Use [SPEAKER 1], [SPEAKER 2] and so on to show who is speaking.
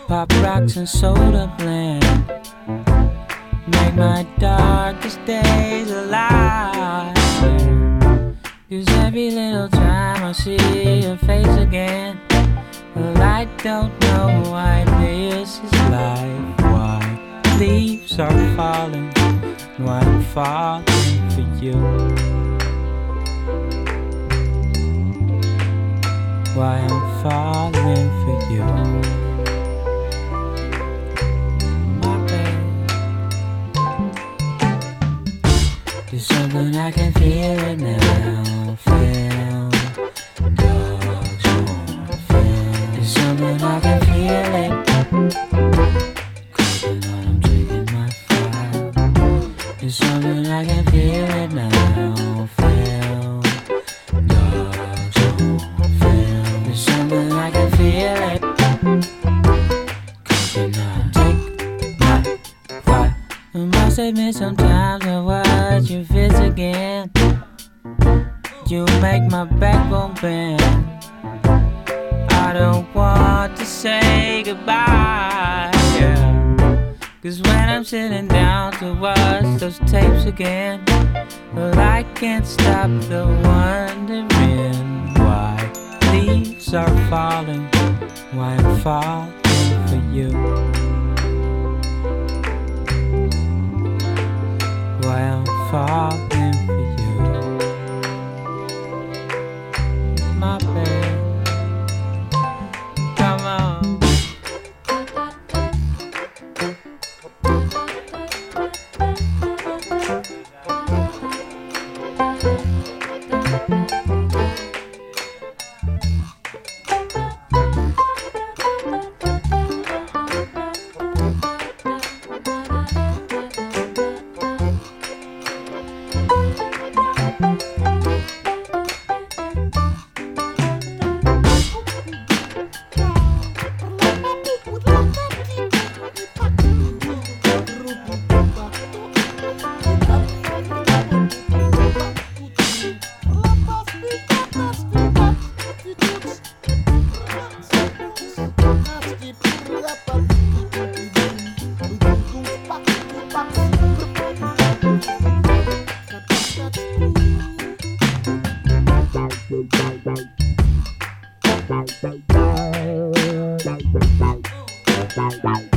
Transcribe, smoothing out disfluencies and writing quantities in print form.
[SPEAKER 1] Pop rocks and soda blend, make my darkest days alive. Cause every little time I see your face again, well, I don't know why this is life. Why leaves are falling, why I'm falling for you. Why I'm falling for you. There's something I can feel it now, feel. Dogs won't feel. There's something I can feel it. Creeping on, I'm taking my file. There's something I can feel it now, feel. Dogs won't feel. There's something I can feel it. Creeping on, take my file. I must admit sometimes I watch you fits again. You make my backbone bend. I don't want to say goodbye, yeah. Cause when I'm sitting down to watch those tapes again, well, I can't stop the wondering why leaves are falling, why I'm falling for you. Why I'm falling for you. My babe, come on.
[SPEAKER 2] Bye.